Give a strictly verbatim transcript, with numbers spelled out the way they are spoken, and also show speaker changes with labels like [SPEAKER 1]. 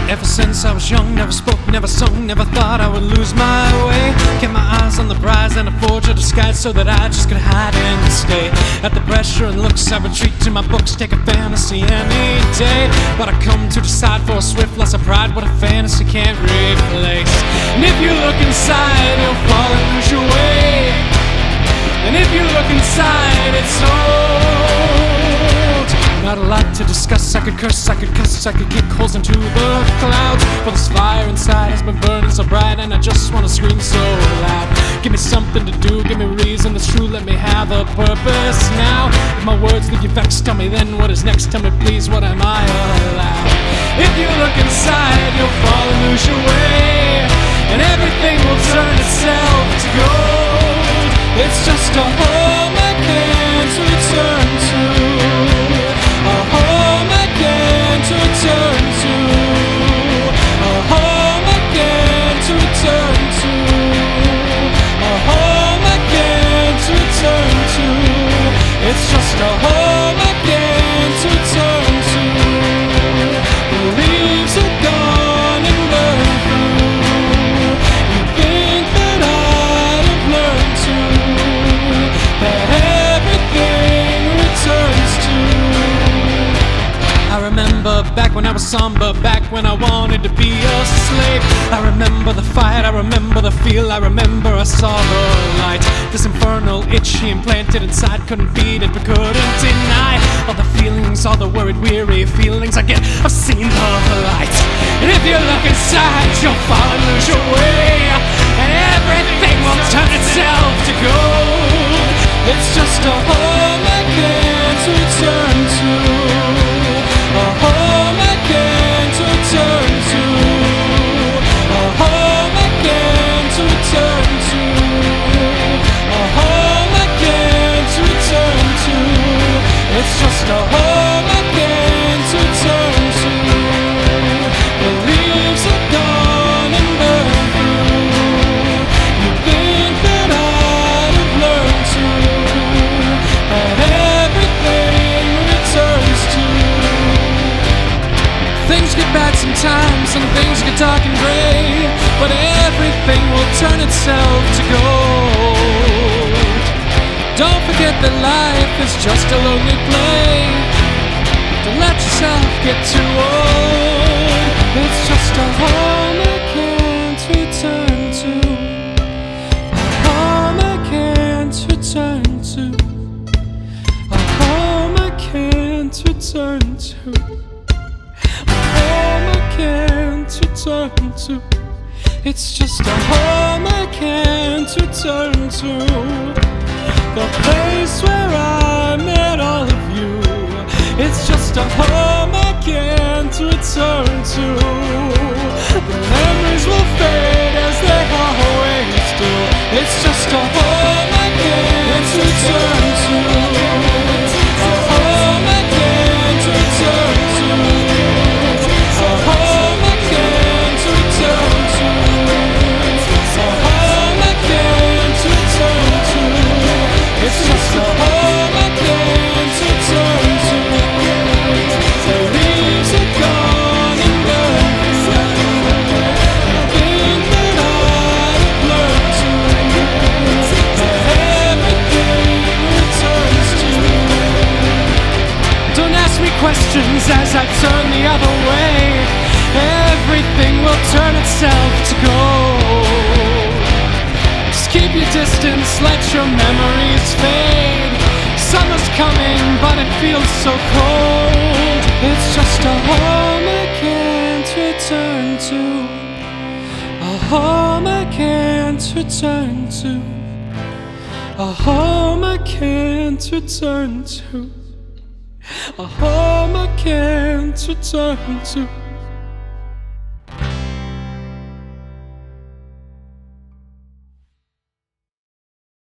[SPEAKER 1] Ever since I was young, never spoke, never sung, never thought I would lose my way. Kept my eyes on the prize and a forge a disguise so that I just could hide and stay. At the pressure and looks, I retreat to my books, take a fantasy any day. But I come to decide for a swift loss of pride, what a fantasy can't replace. And if you look inside, you'll fall and lose your way. And if you look inside, it's old. Not a lot to discuss, I could curse, I could cuss, I could kick holes into the clouds. But this fire inside has been burning so bright, and I just wanna scream so loud. Give me something to do, give me a reason that's true, let me have a purpose now. If my words leave you vexed, tell me then what is next, tell me please what am I allowed. If you look inside, you'll fall and lose your way, and everything will turn itself to gold. It's just a home I can't return to. A home I can't return to. A home I can't return to. A home I can't return to. It's just a home I can't return to. The leaves are gone and burned through. You think that I'd have learned to, that everything returns to. I remember back when I was somber, back when I wanted to be a slave. I remember the fight, I remember the feel, I remember I saw the light. This infernal itch he implanted inside, couldn't beat it but couldn't deny. All the feelings, all the worried, weary feelings I get, I've seen the light. And if you look inside, you'll fall and lose your way, and everything will turn itself to gold. It's just a home I can't return to. A home I can't return to. A home I can't return to. A home I can't return to. It's just a home I can't return to. The leaves are gone and burned through. You think that I'd have learned to, that everything returns to. Things get bad sometimes and things get dark and gray, but everything will turn itself to gold. Don't forget that life is just a lonely play. Don't let yourself get too old. It's just a home I can't return to. A home I can't return to. A home I can't return to. Can't return to. It's just a home I can't return to. The place where I met all of you. It's just a home I can't return to. The memories will fade as they always do. It's just a home I can't return to. A home I can't return to. A home I can't return to. A home I can't return to. It's just a home I can't return to. The leaves are gone and burned through. You think that I'd have learned to, that everything returns to. Don't ask me questions as I turn the other way. Everything will turn itself to gold. Just keep your distance, let your memories fade. Summer's coming, but it feels so cold. It's just a home I can't return to. A home I can't return to. A home I can't return to. A home I can't return to.